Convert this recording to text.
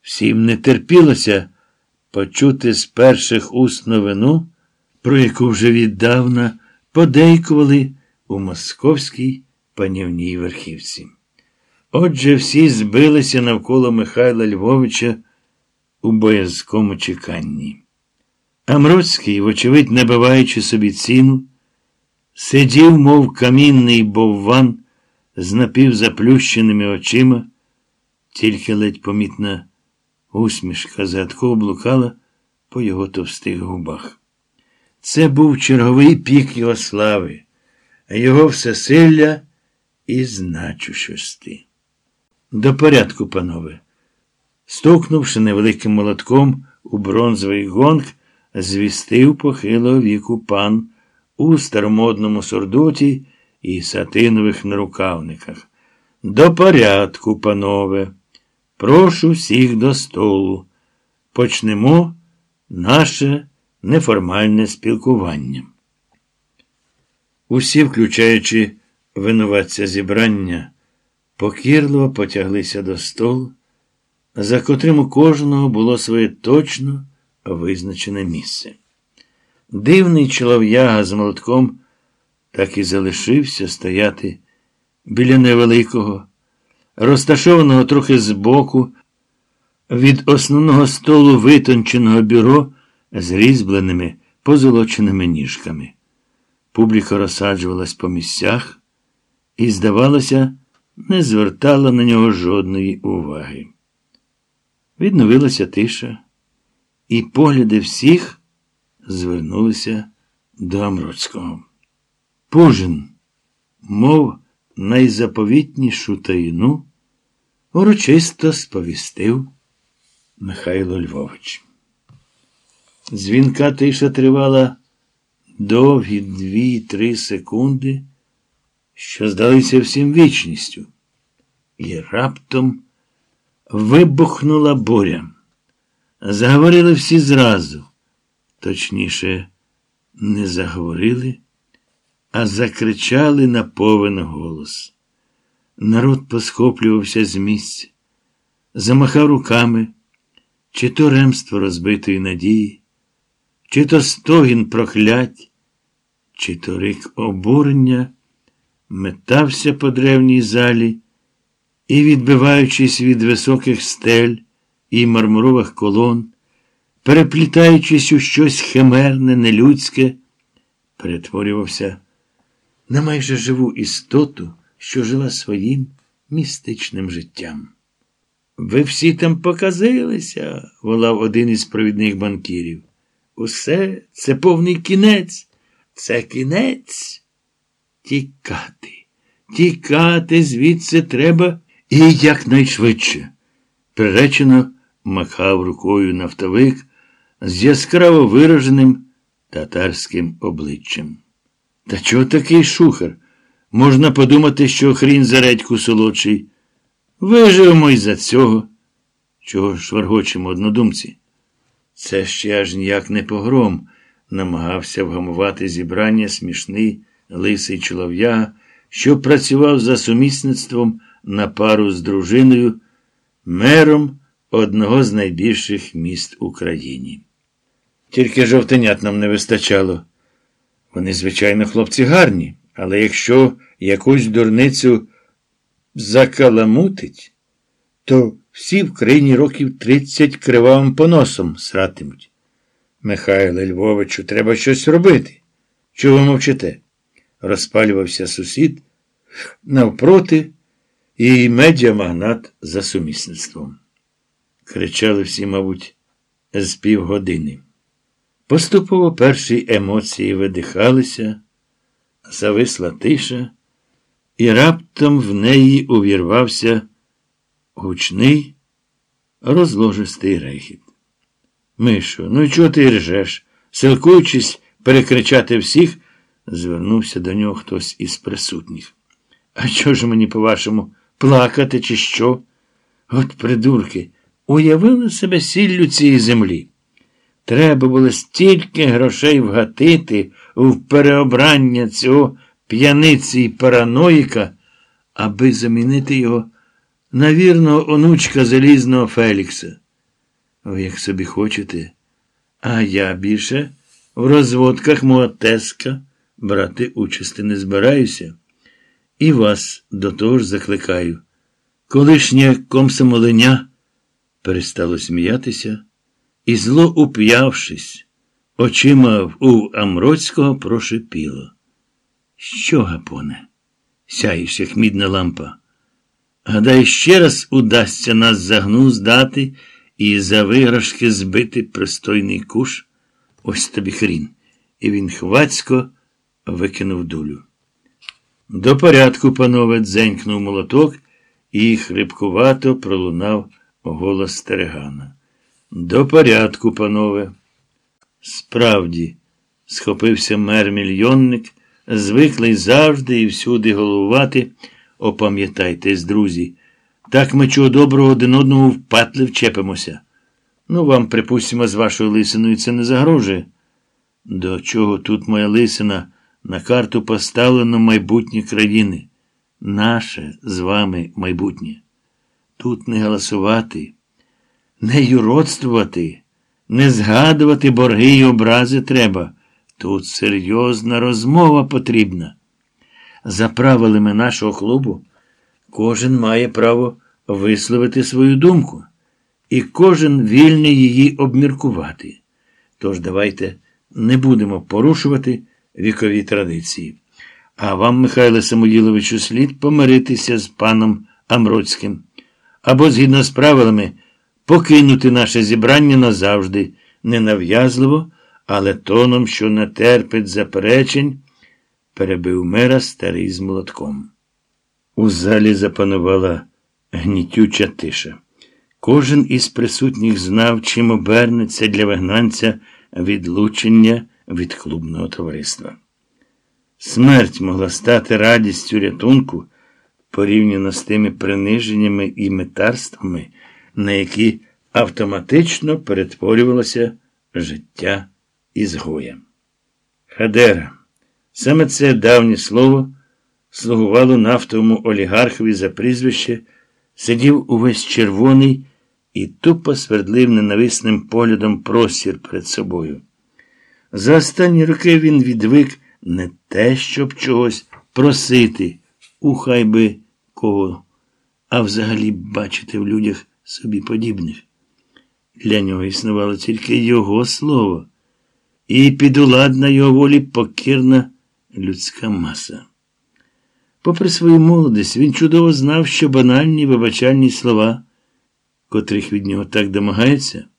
Всім не терпілося почути з перших уст новину, про яку вже віддавна подейкували у московській панівній верхівці. Отже, всі збилися навколо Михайла Львовича у боязкому чеканні. Амроцький, вочевидь, набиваючи собі ціну, сидів, мов камінний бовван, з напівзаплющеними очима, тільки ледь помітна усмішка загадково блукала по його товстих губах. Це був черговий пік його слави, його всесилля і значущості. До порядку, панове. Стукнувши невеликим молотком у бронзовий гонг, звістив похилого віку пан у старомодному сурдуті і сатинових нарукавниках. До порядку, панове. Прошу всіх до столу. Почнемо наше неформальне спілкування. Усі, включаючи винуватця зібрання, покірливо потяглися до столу, за котрим у кожного було своє точно визначене місце. Дивний чолов'яга з молотком так і залишився стояти біля невеликого, розташованого трохи збоку, від основного столу витонченого бюро з різьбленими позолоченими ніжками. Публіка розсаджувалась по місцях і, здавалося, не звертала на нього жодної уваги. Відновилася тиша, і погляди всіх звернулися до Амроцького. Пужин, мов найзаповітнішу таїну, урочисто сповістив Михайло Львович. Дзвінка тиша тривала довгі 2-3 секунди, що здалися всім вічністю. І раптом вибухнула буря. Заговорили всі зразу. Точніше, не заговорили, а закричали на повен голос. Народ посхоплювався з місця, замахав руками, чи то ремство розбитої надії, чи то стогін проклять, чи то рик обурення, метався по древній залі і, відбиваючись від високих стель і мармурових колон, переплітаючись у щось химерне, нелюдське, перетворювався на майже живу істоту, що жила своїм містичним життям. «Ви всі там показилися», – волав один із провідних банкірів. «Усе, це повний кінець, це кінець. Тікати звідси треба і якнайшвидше». Приречено махав рукою нафтовик з яскраво вираженим татарським обличчям. Та чого такий шухер? Можна подумати, що хрін за редьку солодший. Виживемо й за цього. Чого шваргочемо однодумці? Це ще аж ніяк не погром, намагався вгамувати зібрання смішний лисий чолов'яга, що працював за сумісництвом на пару з дружиною, мером одного з найбільших міст в Україні. Тільки жовтенят нам не вистачало. Вони, звичайно, хлопці гарні, але якщо якусь дурницю закаламутить, то всі в країні років 30 кривавим поносом сратимуть. Михайле Львовичу, треба щось робити. Чого ви мовчите? Розпалювався сусід навпроти і медіамагнат за сумісництвом. Кричали всі, мабуть, з півгодини. Поступово перші емоції видихалися, зависла тиша, і раптом в неї увірвався гучний, розложистий регіт. «Мишо, ну і чого ти ржеш?» Силкуючись перекричати всіх, звернувся до нього хтось із присутніх. «А чого ж мені, по-вашому, плакати чи що? От придурки, уявили себе сіллю цієї землі. Треба було стільки грошей вгатити в переобрання цього п'яниці й параноїка, аби замінити його на вірного онучка залізного Фелікса. Ви як собі хочете. А я більше в розводках мого тезка брати участи не збираюся. І вас до того ж закликаю. Колишнє комсомоленя перестало сміятися і, зло уп'явшись, очима у Амроцького прошипіло. Що, гапоне? Сяєш, як мідна лампа. Гадай, ще раз удасться нас за гну здати і за виграшки збити пристойний куш? Ось тобі хрін. І він хвацько викинув дулю. До порядку, панове, дзенькнув молоток, і хрипкувато пролунав голос Стерегана. До порядку, панове. Справді, схопився мер-мільйонник, звиклий завжди і всюди головувати. Опам'ятайтесь, друзі, так ми чого доброго один одному впатли вчепимося. Ну, вам, припустимо, з вашою лисиною це не загрожує. До чого тут моя лисина? На карту поставлено майбутнє країни. Наше з вами майбутнє. Тут не голосувати, не юродствувати, не згадувати борги й образи треба. Тут серйозна розмова потрібна. За правилами нашого клубу кожен має право висловити свою думку, і кожен вільний її обміркувати. Тож давайте не будемо порушувати вікові традиції. А вам, Михайле Самоїловичу, слід помиритися з паном Амроцьким. Або, згідно з правилами, покинути наше зібрання назавжди, ненав'язливо, але тоном, що не терпить заперечень, перебив мера старий з молотком. У залі запанувала гнітюча тиша. Кожен із присутніх знав, чим обернеться для вигнанця відлучення від клубного товариства. Смерть могла стати радістю рятунку порівняно з тими приниженнями і метарствами, на які автоматично перетворювалося життя ізгоя. Хадера. Саме це давнє слово слугувало нафтовому олігархові за прізвище, сидів увесь червоний і тупо свердлив ненависним поглядом простір перед собою. За останні роки він відвик не те, щоб чогось просити, хай би кого, а взагалі бачити в людях собі подібних. Для нього існувало тільки його слово, і підуладна його волі покірна людська маса. Попри свою молодість, він чудово знав, що банальні вибачальні слова, котрих від нього так домагаються,